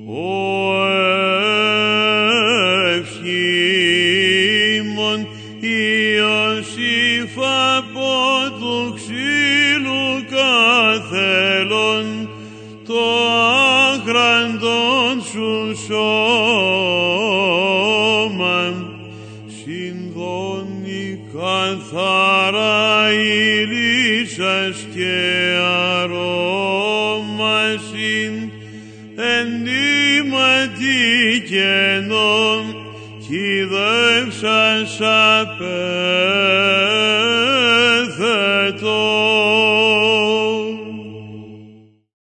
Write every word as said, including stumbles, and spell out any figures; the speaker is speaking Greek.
ευχήμων Ιωσήφ από του ξύλου καθέλων το άχραντον σου σώμα συνδώνει καθαρά ηλίσας και αρώμασιν εν νήματι κενών κι δεύσας απέθετον.